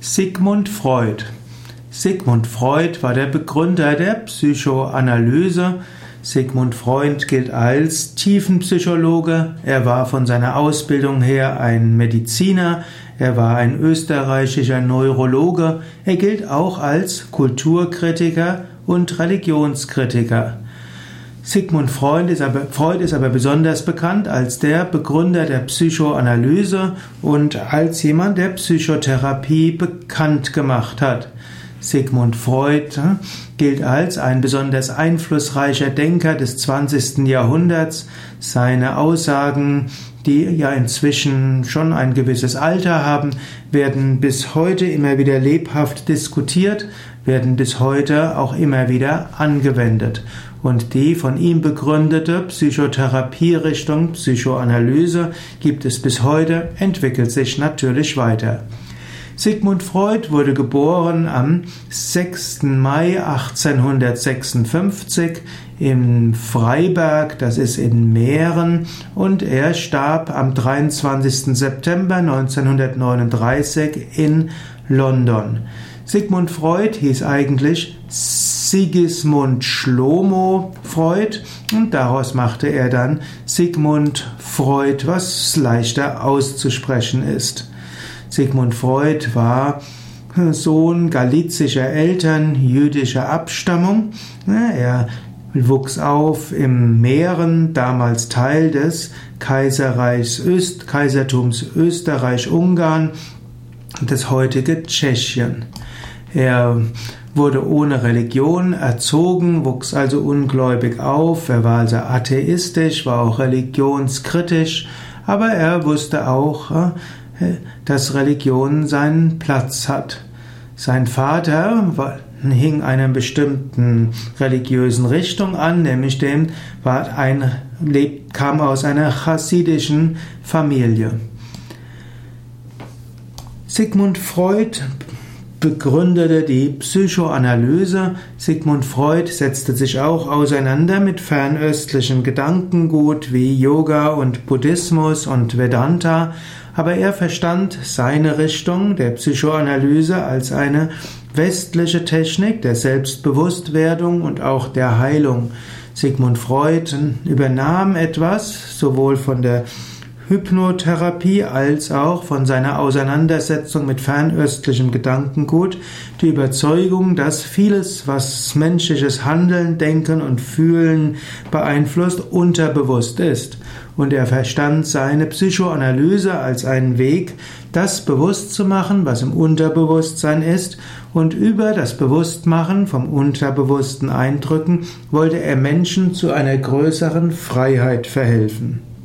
Sigmund Freud. Sigmund Freud war der Begründer der Psychoanalyse. Sigmund Freud gilt als Tiefenpsychologe. Er war von seiner Ausbildung her ein Mediziner. Er war ein österreichischer Neurologe. Er gilt auch als Kulturkritiker und Religionskritiker. Sigmund Freud ist aber besonders bekannt als der Begründer der Psychoanalyse und als jemand, der Psychotherapie bekannt gemacht hat. Sigmund Freud gilt als ein besonders einflussreicher Denker des 20. Jahrhunderts. Seine Aussagen, die ja inzwischen schon ein gewisses Alter haben, werden bis heute immer wieder lebhaft diskutiert, werden bis heute auch immer wieder angewendet. Und die von ihm begründete Psychotherapierichtung, Psychoanalyse, gibt es bis heute, entwickelt sich natürlich weiter. Sigmund Freud wurde geboren am 6. Mai 1856 in Freiberg, das ist in Mähren, und er starb am 23. September 1939 in London. Sigmund Freud hieß eigentlich Sigismund Shlomo Freud und daraus machte er dann Sigmund Freud, was leichter auszusprechen ist. Sigmund Freud war Sohn galizischer Eltern jüdischer Abstammung. Er wuchs auf im Mähren, damals Teil des Kaisertums Österreich-Ungarn, das heutige Tschechien. Er wurde ohne Religion erzogen, wuchs also ungläubig auf, er war also atheistisch, war auch religionskritisch, aber er wusste auch, dass Religion seinen Platz hat. Sein Vater hing einer bestimmten religiösen Richtung an, nämlich kam aus einer chassidischen Familie. Sigmund Freud begründete die Psychoanalyse. Sigmund Freud setzte sich auch auseinander mit fernöstlichem Gedankengut wie Yoga und Buddhismus und Vedanta, aber er verstand seine Richtung der Psychoanalyse als eine westliche Technik der Selbstbewusstwerdung und auch der Heilung. Sigmund Freud übernahm etwas, sowohl von der Hypnotherapie als auch von seiner Auseinandersetzung mit fernöstlichem Gedankengut, die Überzeugung, dass vieles, was menschliches Handeln, Denken und Fühlen beeinflusst, unterbewusst ist. Und er verstand seine Psychoanalyse als einen Weg, das bewusst zu machen, was im Unterbewusstsein ist, und über das Bewusstmachen vom unterbewussten Eindrücken wollte er Menschen zu einer größeren Freiheit verhelfen.